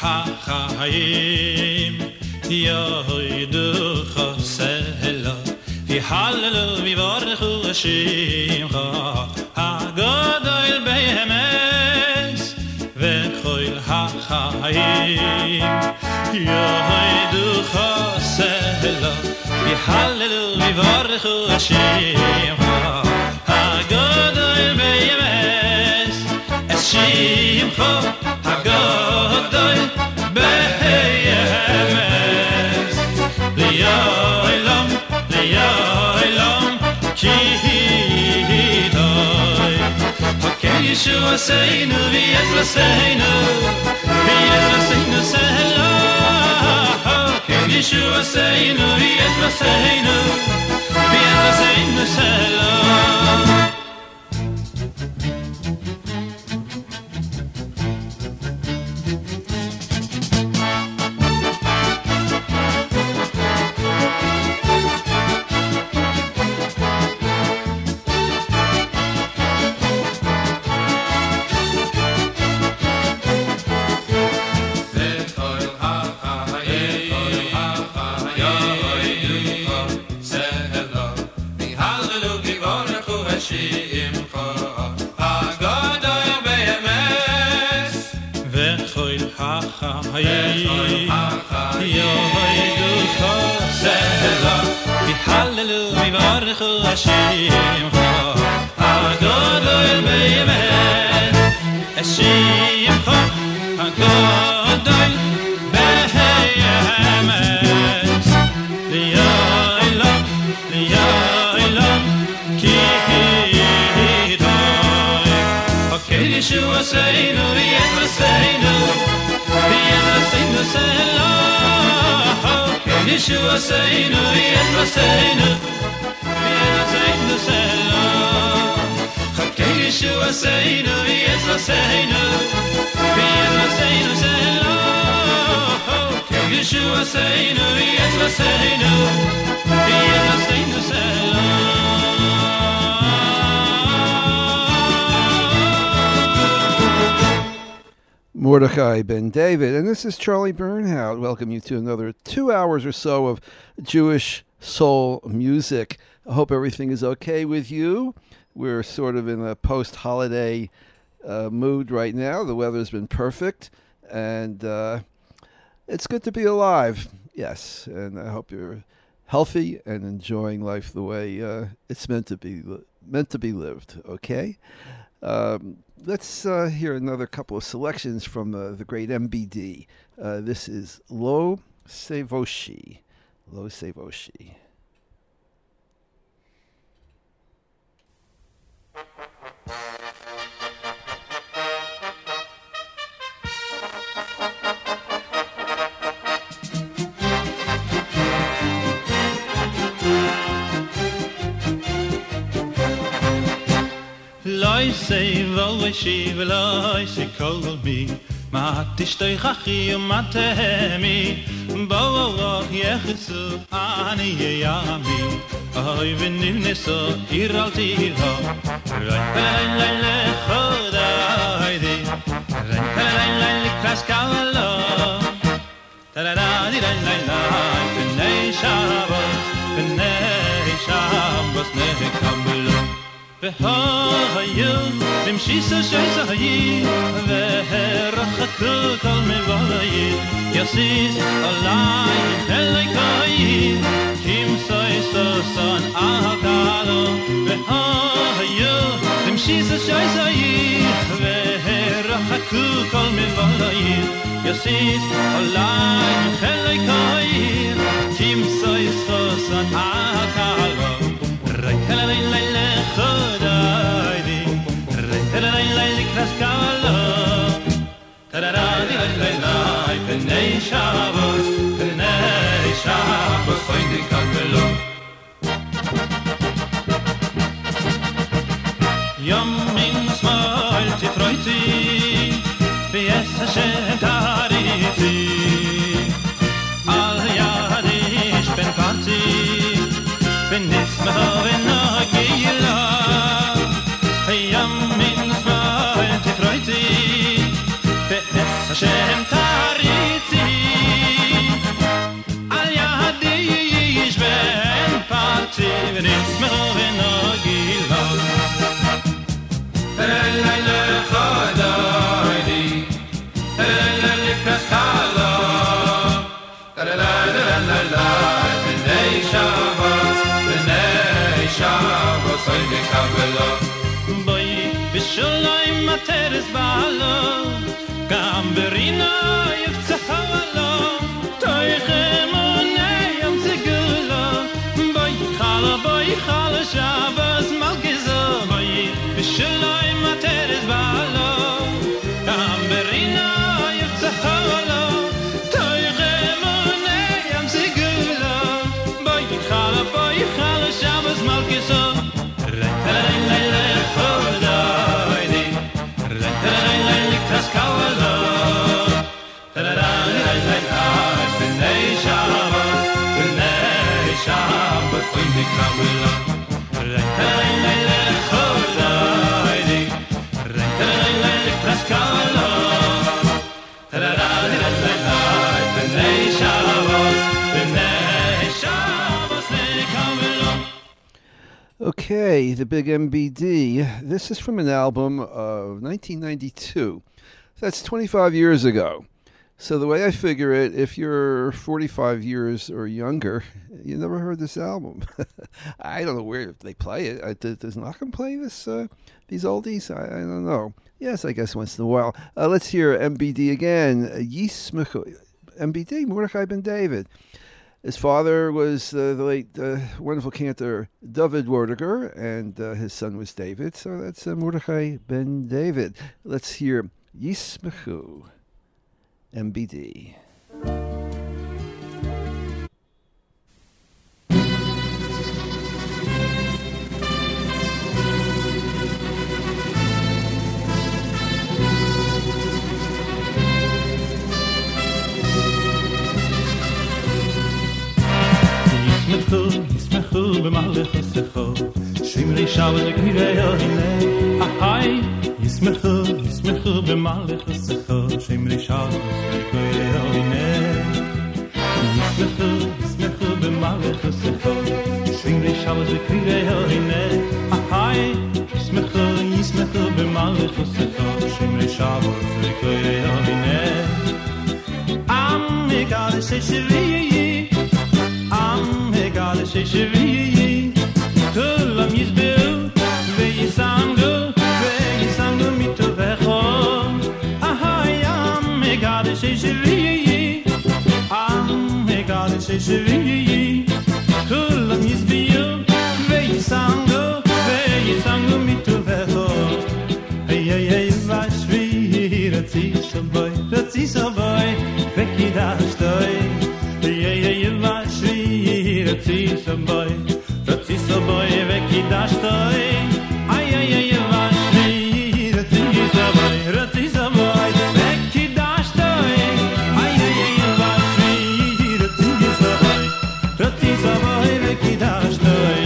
החיים יהיו חסלה ויהללו ויברכו שמך הגדול באמס וכל החיים יהיו חסלה ויהללו ויברכו שמך הגדול באמס את שמך הגדול באמס ליעלם ליעלם כי די הכל ישוע עשינו ויתלסנו ויתלסנו סהלה הכל ישוע עשינו ויתלסנו ויתלסנו סהלה Hallelujah, Baruch Hashem, Hagadol be'emes, Hashem, Hagadol be'emes, Li'olam, Li'olam, ki hidai, Hakel Yeshua seinu, v'yetlaseinu, v'yetlaseinu selah, Hakel Yeshua seinu, v'yetlaseinu, v'yetlaseinu selah, Hakel Yeshua seinu, v'yetlaseinu, v'yetlaseinu selah, Hakel Yeshua seinu, v'yetlaseinu, v'yetlaseinu selah. Mordechai Ben David, and this is Charlie Bernhout. Welcome you to another 2 hours or so of Jewish soul music. I hope everything is okay with you. We're sort of in a post-holiday mood right now. The weather's been perfect, and it's good to be alive. Yes, and I hope you're healthy and enjoying life the way it's meant to be lived. Okay. Let's hear another couple of selections from the great MBD. This is Lo Sevoshi. Lo Sevoshi. Loi say voishi veloi say call me matishtoy khachi matemi bo yekhsu ani yami ay venneso iralti ha la la khoda haydi la la kraskalo la la la la la benay shabos ne kamlo V'hayim v'mshisa shaysa hayim V'herachakru kol mevayim Yasis alay chelay kayim Kim soistosan ahakalo V'hayim v'mshisa shaysa hayim V'herachakru kol mevayim Yasis alay chelay kayim Kim soistosan ahakalo Ray-la-la-la-la Chodaydi Ray-la-la-la-la Kraskalo Ta-da-da-di-la-la-la Penei Shabbos Penei Shabbos Foyndi Kakelo Yom min Smol Tifroiti V'yes Hashem Tariti Al Yadish Ben Parti بنسمة وناقيلا هيام من سماء تفريتي بأس شهم تاري kabelo boy bisholim materes balo gamberina yeftsahalo toy khemone yom zigula boy khala shabas malgezo boy bisholim materes balo gamberina yeftsahalo toy khemone yom zigula boy khala shabas malgezo Okay, the Big MBD. This is from an album of 1992. That's 25 years ago. So the way I figure it, if you're 45 years or younger, you never heard this album. I don't know where they play it. Does Nachum play this? These oldies? I don't know. Yes, I guess once in a while. Let's hear MBD again. Yismechu. MBD, Mordechai Ben David. His father was the late wonderful cantor David Werdiger, and his son was David. So that's Mordechai Ben David. Let's hear Yismechu, MBD. ישמחו במלך הסכו שמרי שבת וקריאו הנה אחי ישמחו במלך הסכו שמרי שבת וקריאו הנה ישמחו במלך הסכו שמרי שבת וקריאו הנה אחי ישמחו במלך הסכו שמרי שבת וקריאו הנה עם מגד ששבי God is shivri kulam yizbeu veyisangu mitovecho ahayam God is shivri God is shivri kulam yizbeu veyisangu mitovecho hey vashvi ratzi saboy vekidashtoy hey vashvi Ratzi saboy vekidashtoy ay vashvi Ratzi saboy vekidashtoy ay vashvi Ratzi saboy vekidashtoy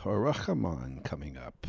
Harachaman coming up.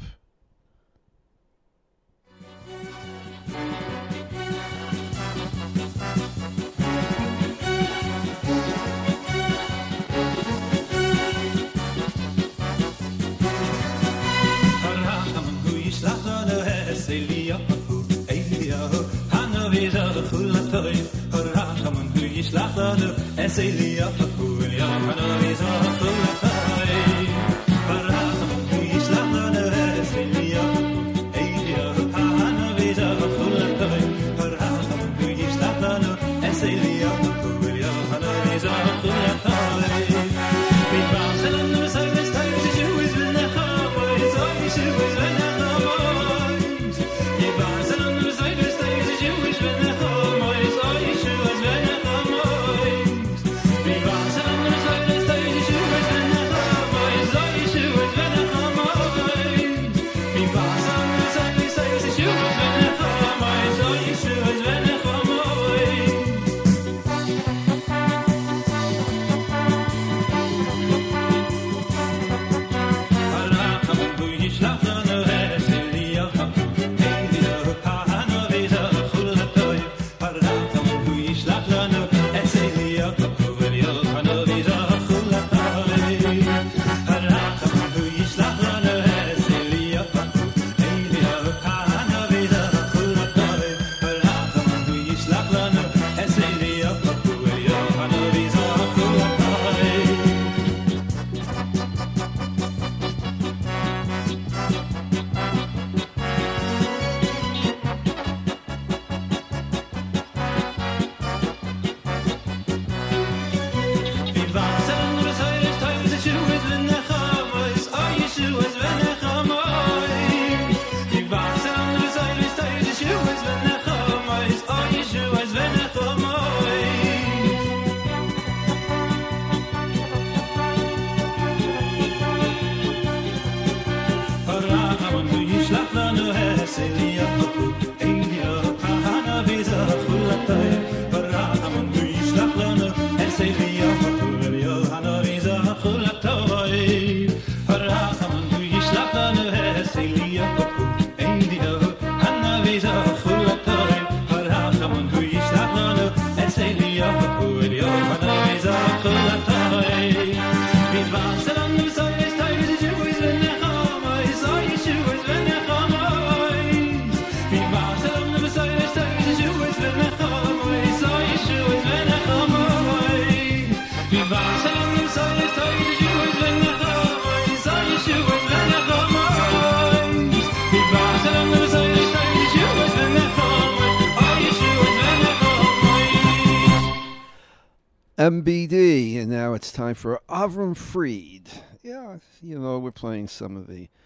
MBD, and now it's time for Avram Fried. Yeah, you know, we're playing some of the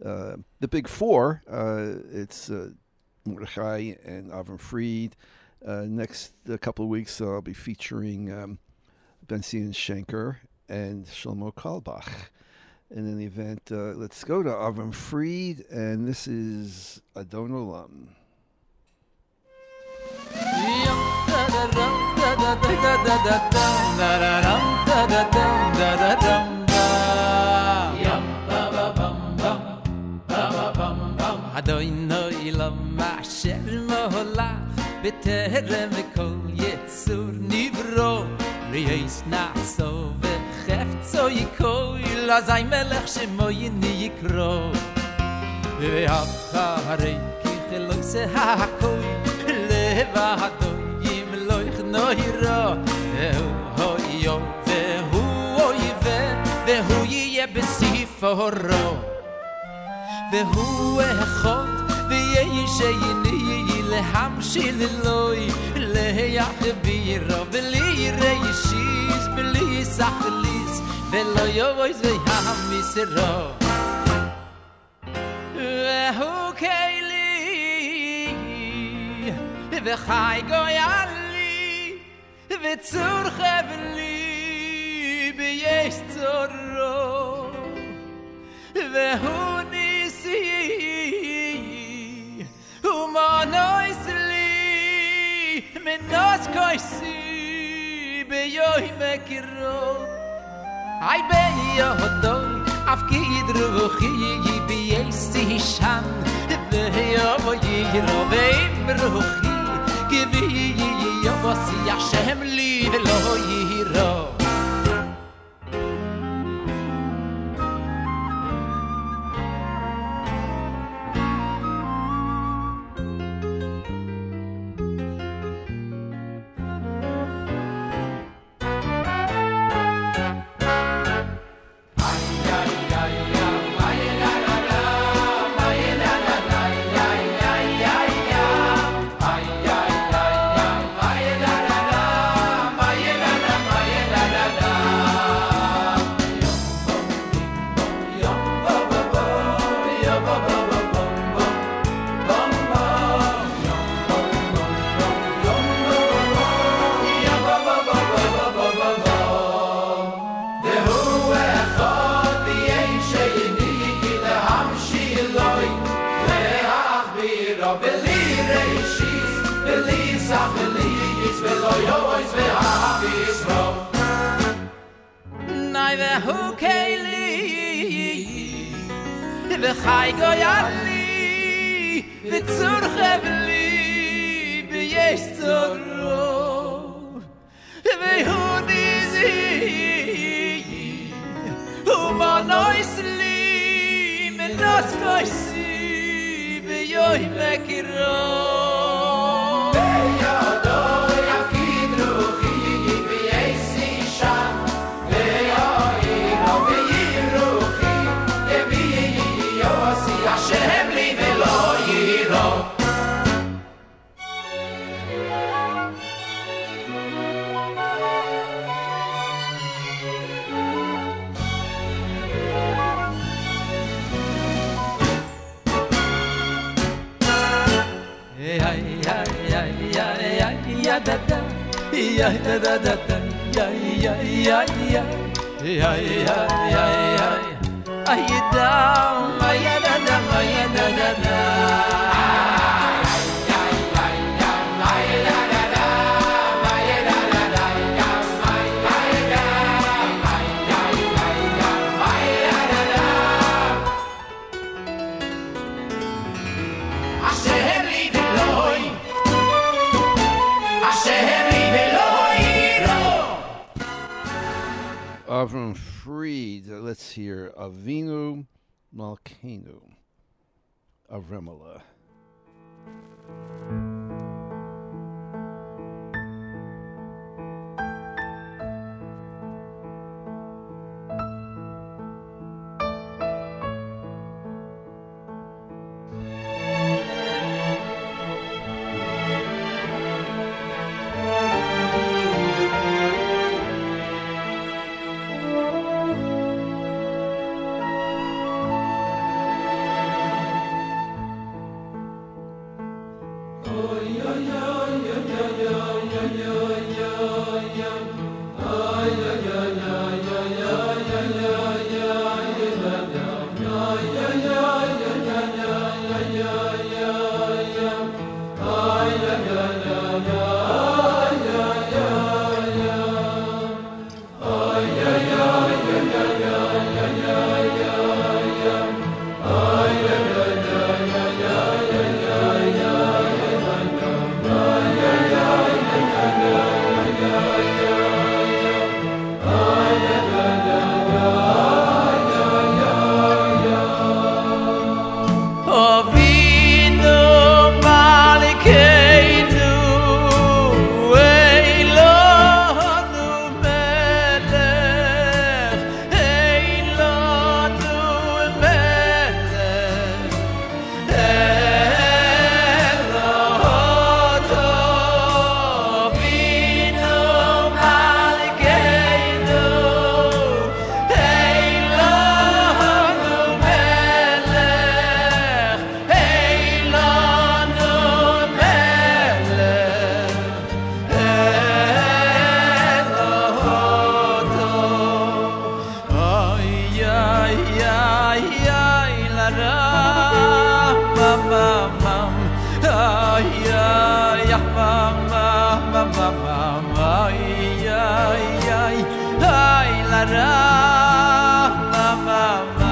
big four. It's Mordechai and Avram Fried. Next couple of weeks, I'll be featuring Ben-Zion Shenker and Shlomo Kalbach. In any event, let's go to Avram Fried, and this is Adon Olam. Adonai Olam asher molach b'terem kol yitzur nivro liyis na'so v'chefzo yikol azay melech shemo yikro ve'acharei ki cheloi se hakol levadoyim loich noira hoyo vehu oive vehu yeh besiforo vehu echot v'yeshayini lehamshil eloi leyachbiro v'liyreishis v'liyisachlis v'lo yovois v'yamisro vehu keili v'chai goyali v'tzur chevli b'yesh tzoro vehu Humanoisli menos koisi beyoy mekiro ay beyodoy afgid ruhi bi esti shan ve yo yiro ve ruhi gibi yo was ya shem li lo yiro Avram Fried, let's hear Avinu Malkeinu, Avramala. la la la la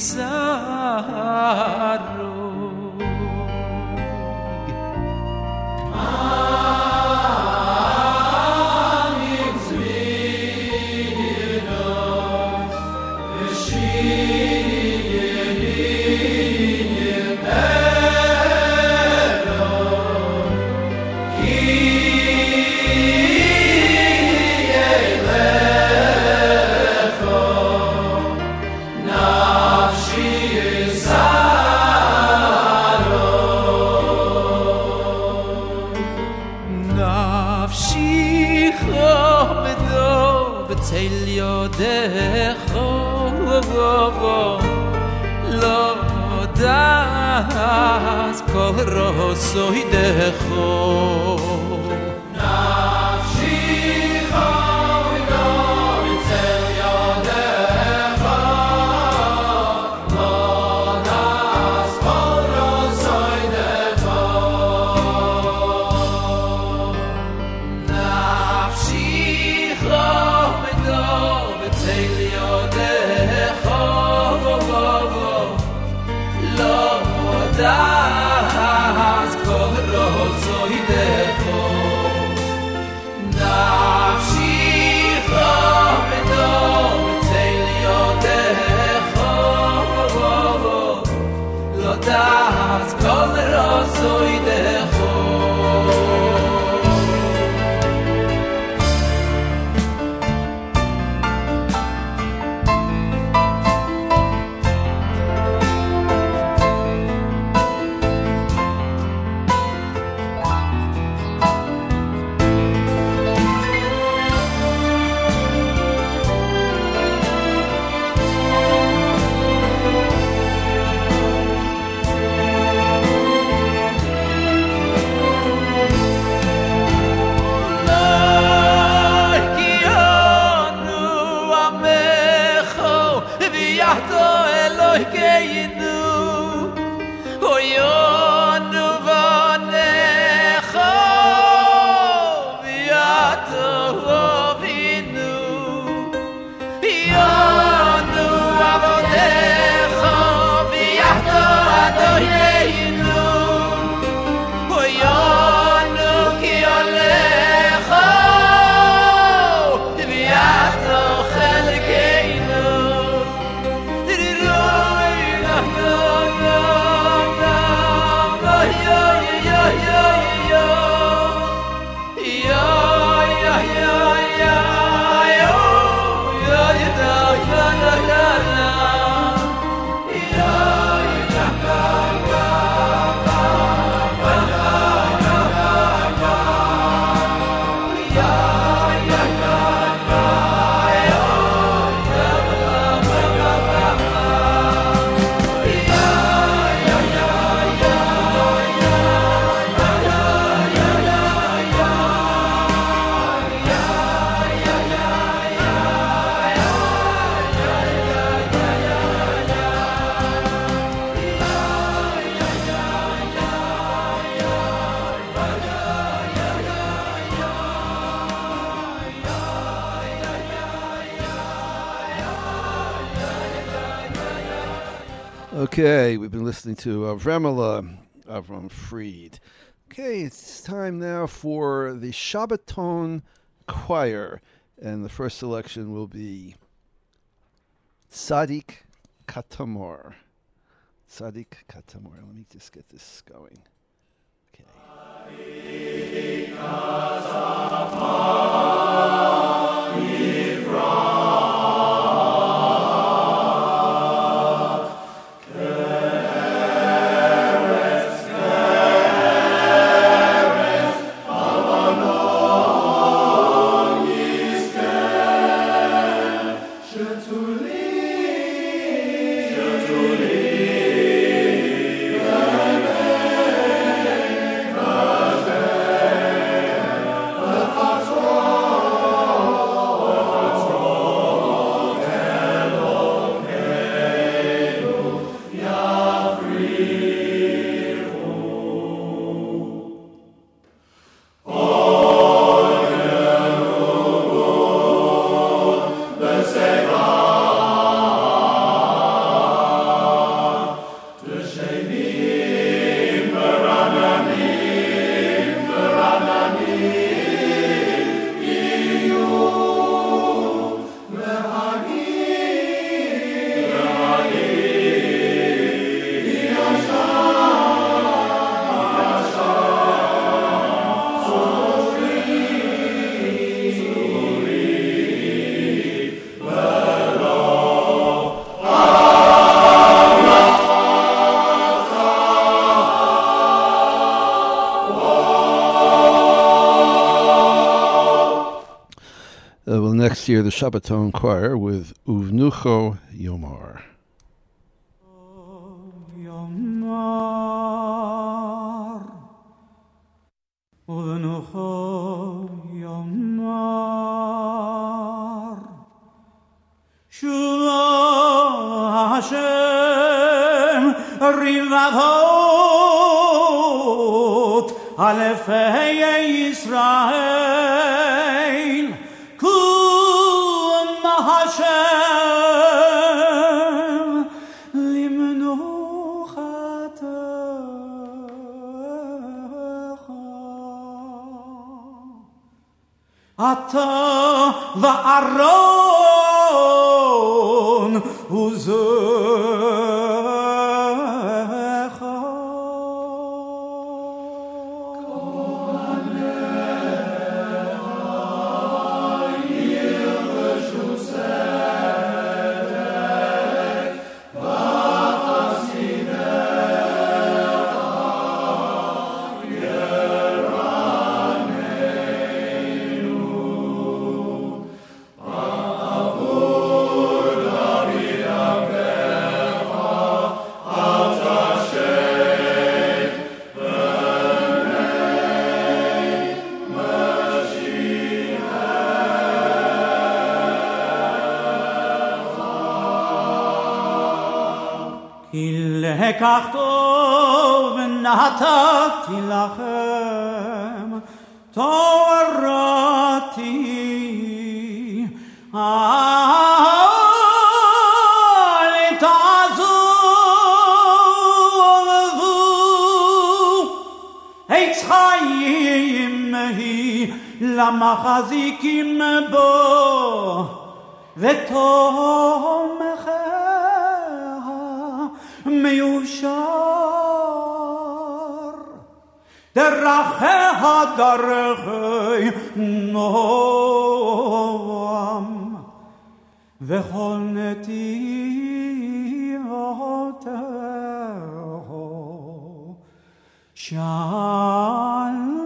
Okay, we've been listening to Vremela, Avram Fried. Okay, it's time now for the Shabbaton Choir, and the first selection will be Tzadik Katamor. Tzadik Katamor. Let me just get this going. Okay. next year, the Shabbaton Choir with Uvnucho Yomar. Yomar, Uvnucho Yomar, Shula Hashem Rivavot Alefei Yisrael Kum Hashem Limnuchatecha Ata va'aron uzecha לקח טוב ונתתי לכם תורתי אל תעזבו עץ חיים היא למחזיקים בו ותומכיה מיושר דרכיה דרכי נועם וכל נתיבותיו שלום.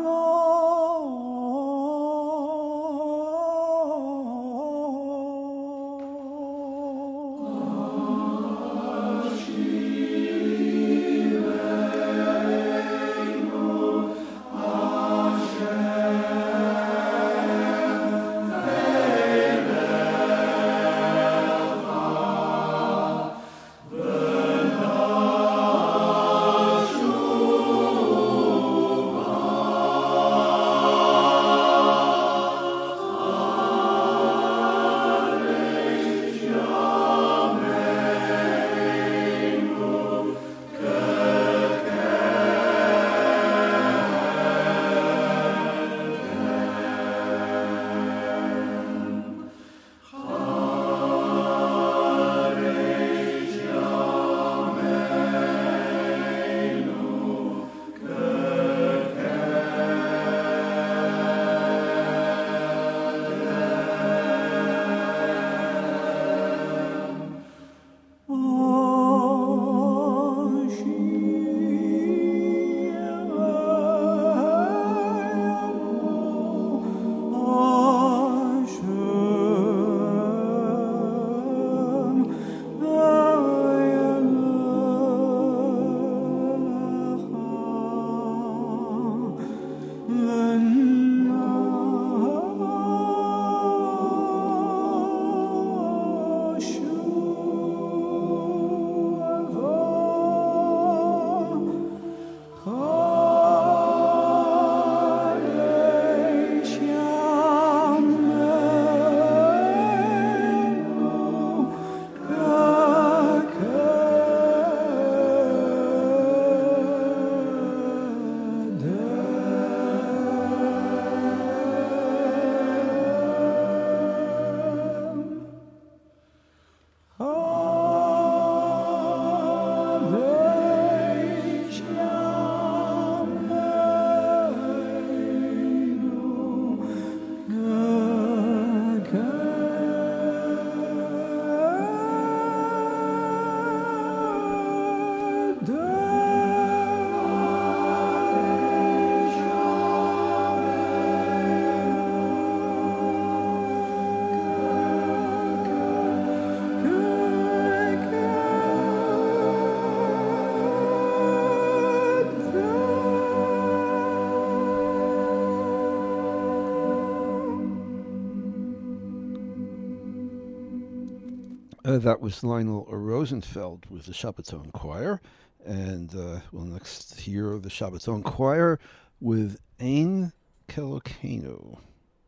That was Lionel Rosenfeld with the Shabbaton Choir. And we'll next hear the Shabbaton Choir with Ein Kelokeinu.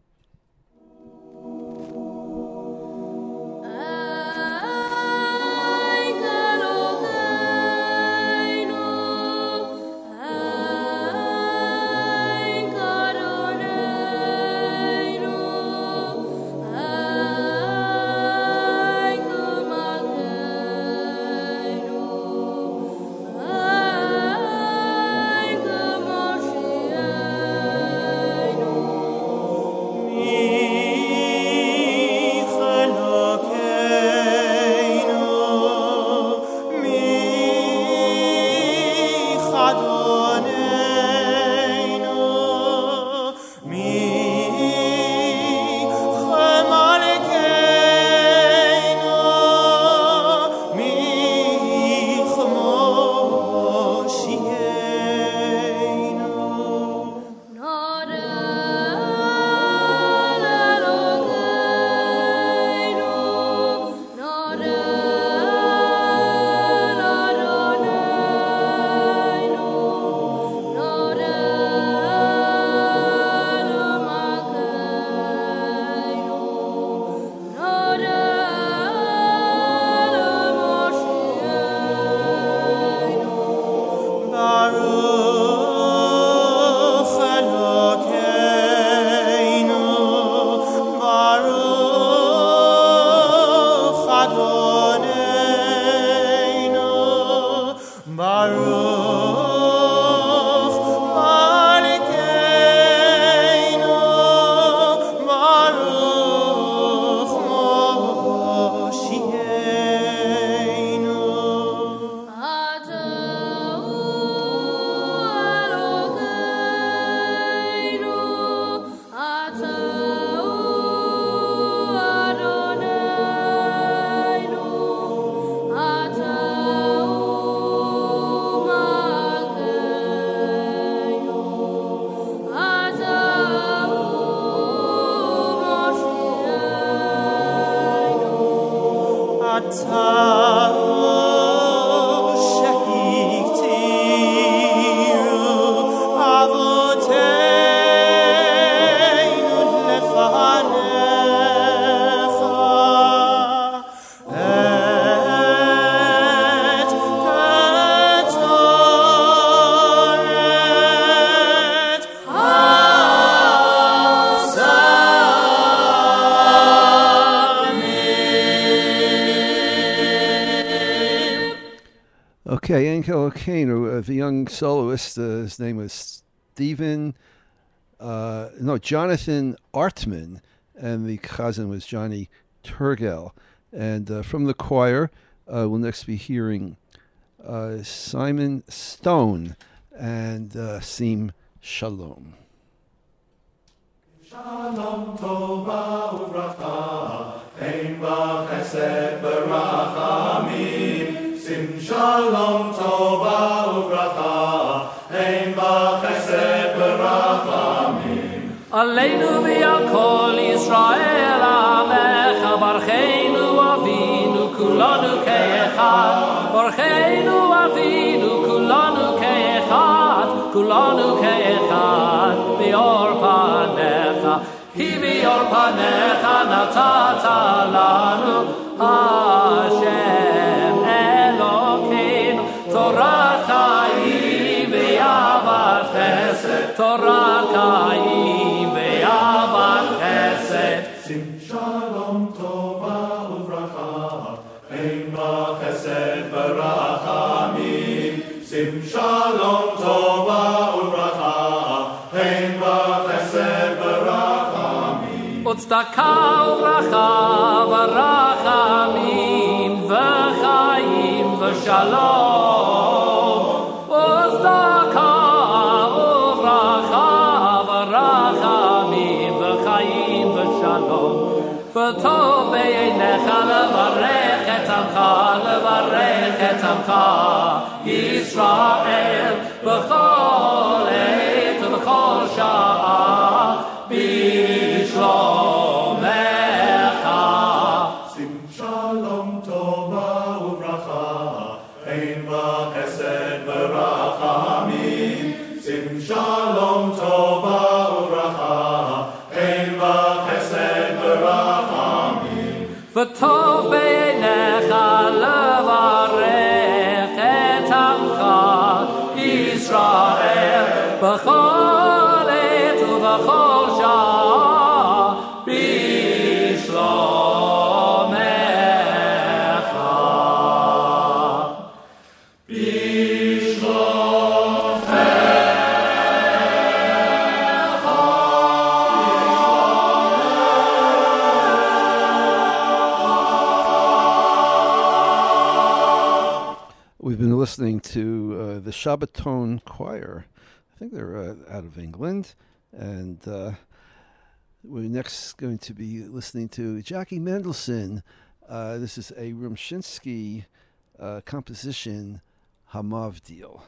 Okay, Ein Kelokeinu, the young soloist, his name was Jonathan Artman, and the chazan was Johnny Turgel. And from the choir, we'll next be hearing Simon Stone and Sim Shalom. Shalom tova uvracha, ein v'chesed v'rachamim. Sim shalom tova uvracha, ein v'chesed v'rachamim. Aleinu v'al kol Yisrael alecha, barcheinu avinu kulanu ke'echad, barcheinu avinu kulanu ke'echad, kulanu ke'echad, v'or panecha, ki v'or panecha natata lanu Hashem Elokeinu, Torah chayim ve'avat chesed, Torah chayim ve'avat chesed. Sim shalom tova uvracha, ein v'chesed v'rachamim. Sim shalom tova uvracha, ein v'chesed v'rachamim. Utzedakah uvracha v'rachamim v'chayim v'shalom. Utzedakah uvracha v'rachamim v'chayim v'shalom. V'tov b'einecha levarech et amcha, levarech et amcha Yisrael b'chol עת ובכל שעה בשלומך. Sim shalom tova v'chesed v'rachamim, sim shalom tova uvracha, chen v'chesed v'rachamim. V'tov b'einecha levarech et amcha Yisrael b'chol et u'v'chol shah b'shlomecha. We've been listening to the Shabbaton Choir. I think they're out of England. And we're next going to be listening to Jackie Mendelson. This is a Rumshinsky composition, Hamavdil.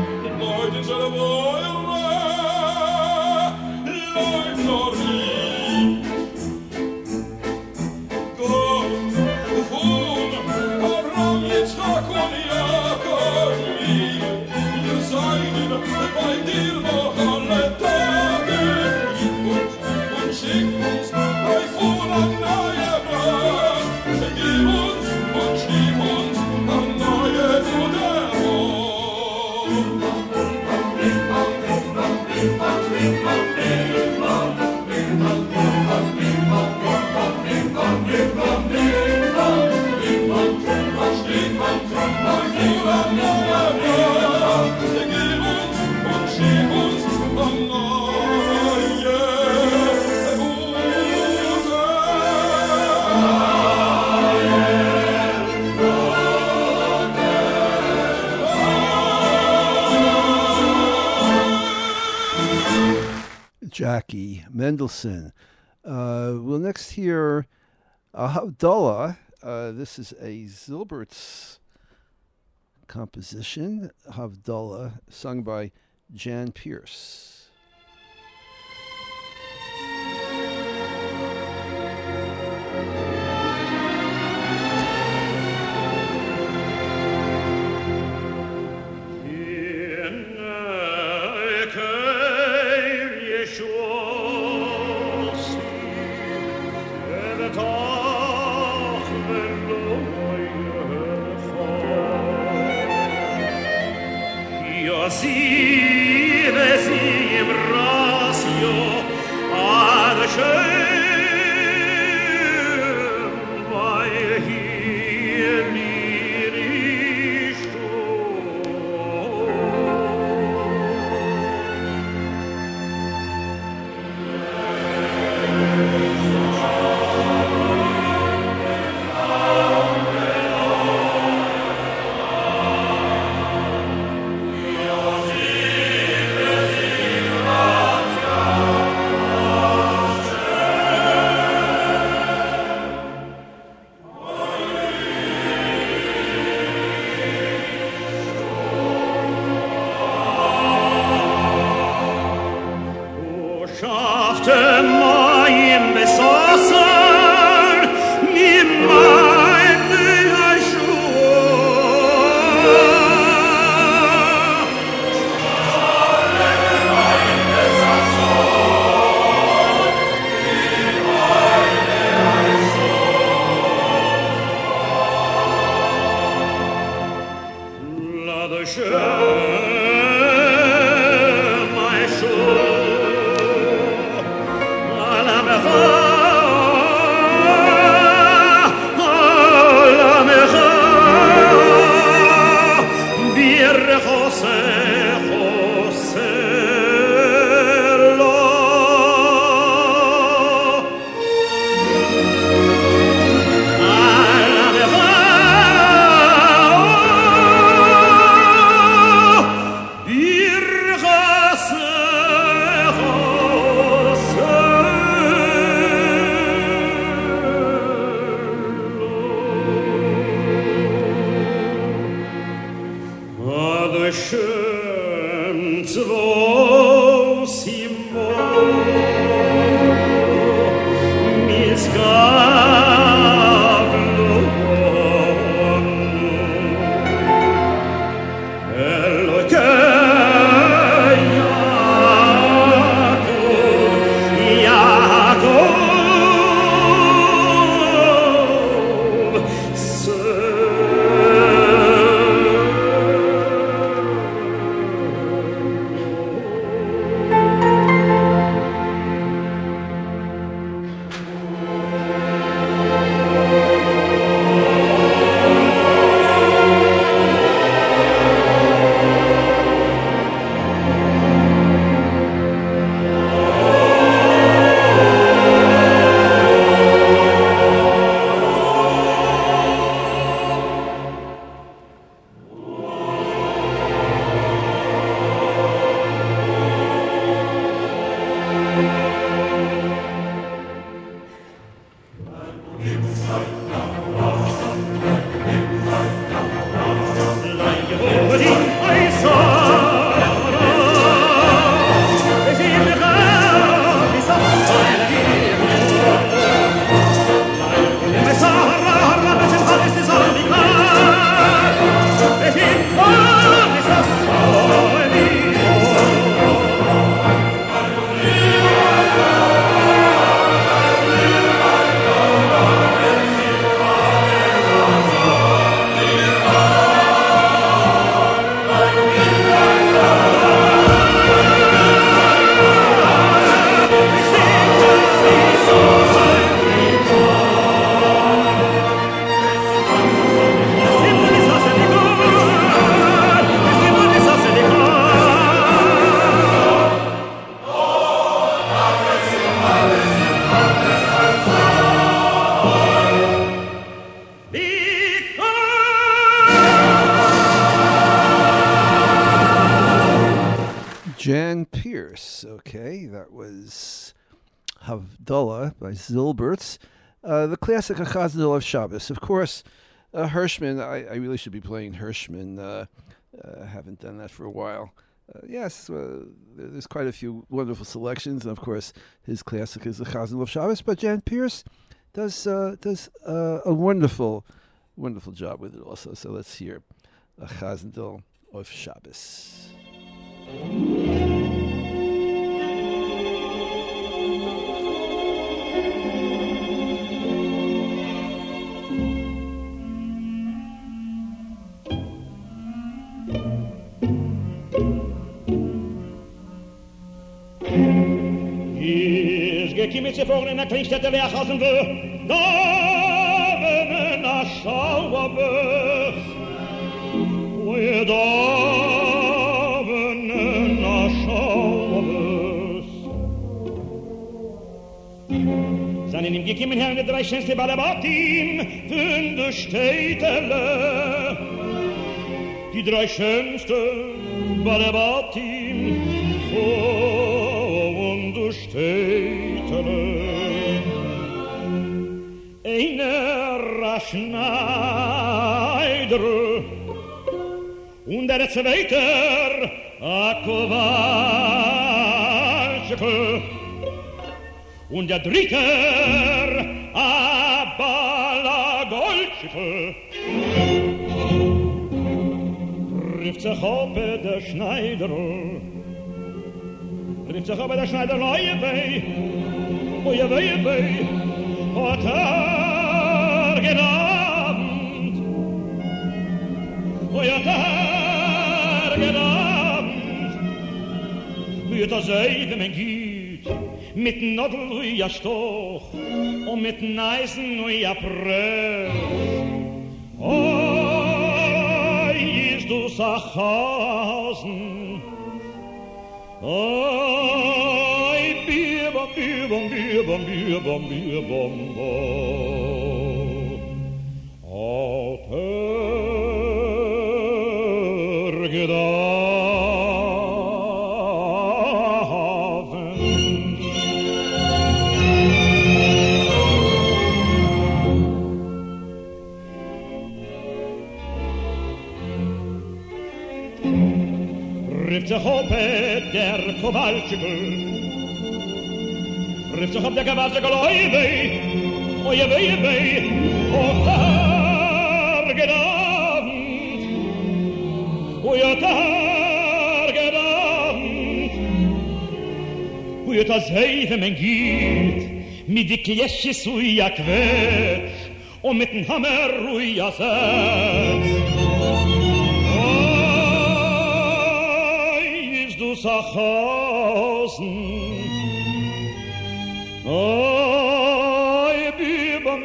Leute, Jackie Mendelson. We'll next hear Havdalah. This is a Zilbert's composition, Havdalah, sung by Jan Pierce. Jan Pierce. Okay, that was Havdalah by Zilberts. The classic Chazal of Shabbos. Of course, Hirschman. I really should be playing Hirschman. Haven't done that for a while. Yes, there's quite a few wonderful selections, and of course, his classic is the Chazal of Shabbos. But Jan Pierce does a wonderful job with it also. So let's hear a Chazal of Shabbos. Gekimmt sie vor in der Kleinstädte Leachhausen will, da wenn a Schauerbös, we da wenn a Schauerbös. Seinen ihm gekimmen Herren die drei schönste Balabatim, von der Städtele, die drei schönste Balabatim, von der Städtele. Einer Schneider und der zweite a Kowalczyk und der dritte a Balagolczyk. Trifft sich auf der Schneider, trifft sich auf der Schneider, oje weh, hat Abend, wird sei, wenn man geht, mit Nodel wie a Stoch und mit Neisen wie a Press. Oi, ist du Sachhausen, oi, bom, alter gedaven. Rift sich auf der Kowalczyk, rift sich auf der Kowalczyk, oje weh, alter gedavnt, oje gedavnt, oje das Heife men geht, mit die Klesches uja quetsch, und mit dem Hammer uja setz. Oi, ist du Sachhausen, oi, bibam,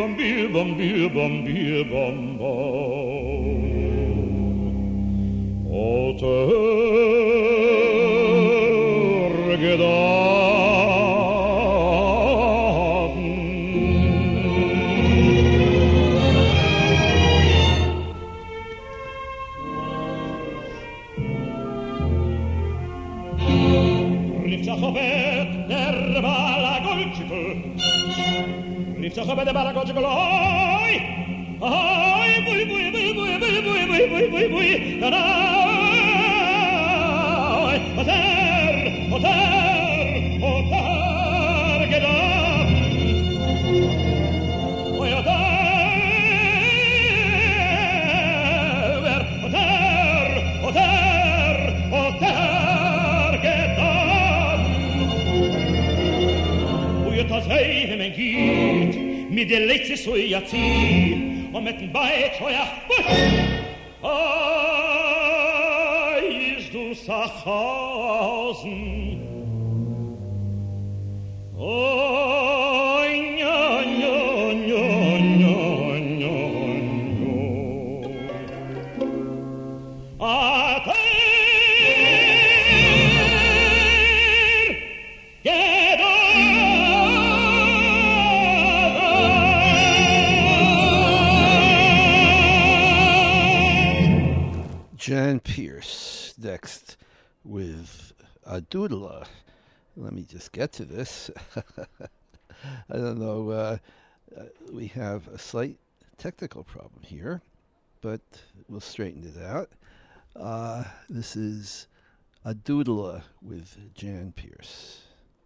alter gedaven. Rift sich auf der Balagolczyk, rift sich auf der Balagolczyk, oi, bui, da, oter, gedacht, oi, oter, gedacht, oi, das Heife men geht, mit der Letzte so ja zieh, und mit dem Beid so ja ist du Sachhausen, Jan Pierce next with Adoodla. Let me just get to this. I don't know. We have a slight technical problem here, but we'll straighten it out. This is Adoodla with Jan Peerce.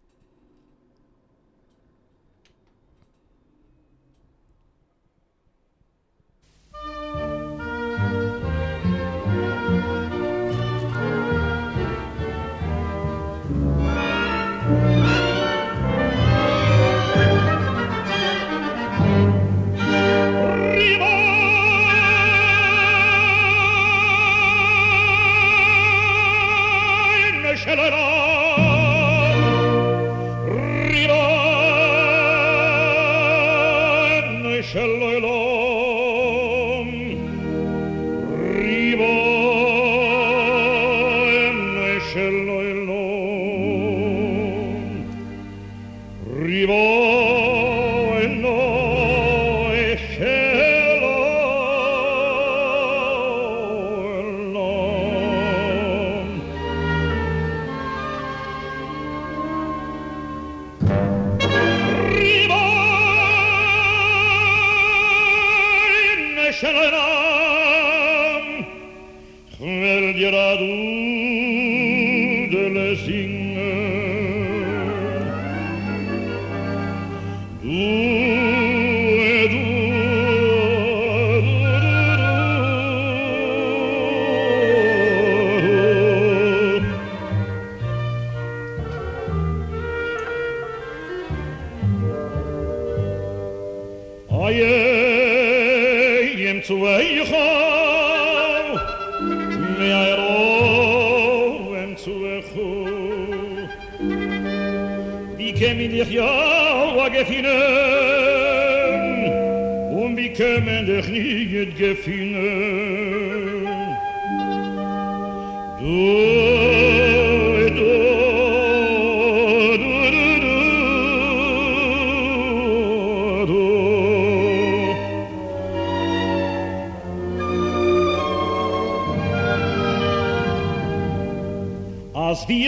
Als wir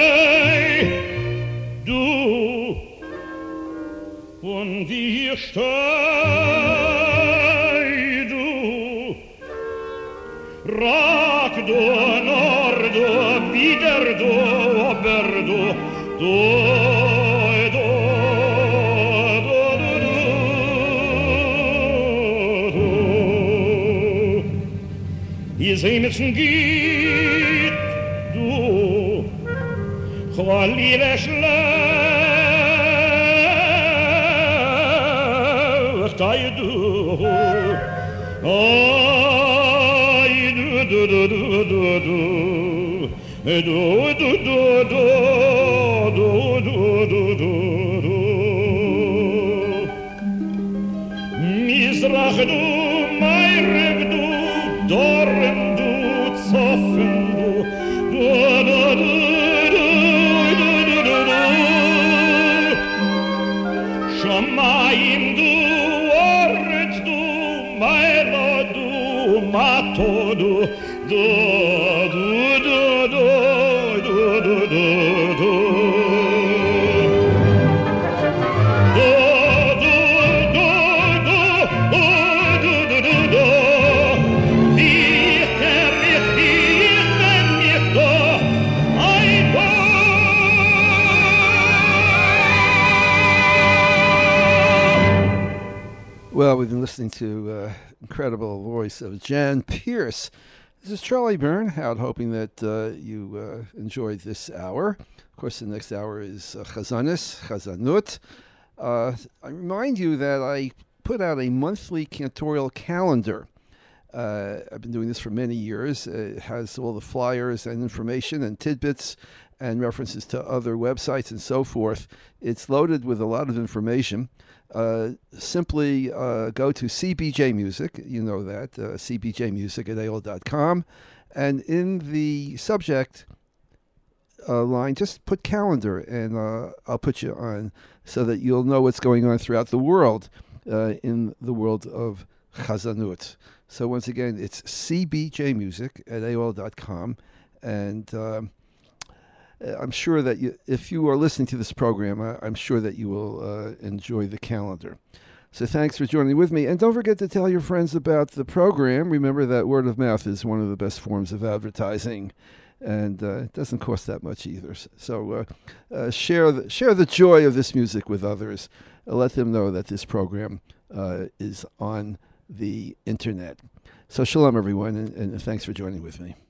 gehen, du und wir stehen, du, rak du, nor du, wieder du, ober du, du, du, du, du, du. Wir sehen es ein Giet, du, Chwalile schlecht, ay du, du, du, du, du, du, du, du, du, du, du, du, du, du. Mizrach du, Meirev du, Dorn du, Zoffen du, du, du, du, Shamayim du, Oret du, Mairo du, Mato du, du, du, du, du, du, du, du, du. Well, we've been listening to incredible voice of Jan Peerce. This is Charlie Bernhout, hoping that you enjoyed this hour. Of course, the next hour is Chazanut. I remind you that I put out a monthly cantorial calendar. I've been doing this for many years. It has all the flyers and information and tidbits and references to other websites and so forth. It's loaded with a lot of information. Simply go to CBJ Music, you know that, cbjmusic@aol.com, and in the subject line, just put calendar, and I'll put you on so that you'll know what's going on throughout the world, in the world of Chazanut. So once again, it's cbjmusic@aol.com, and I'm sure that if you are listening to this program, I'm sure that you will enjoy the calendar. So thanks for joining with me. And don't forget to tell your friends about the program. Remember that word of mouth is one of the best forms of advertising. And it doesn't cost that much either. So share the joy of this music with others. Let them know that this program is on the internet. So shalom, everyone, and thanks for joining with me.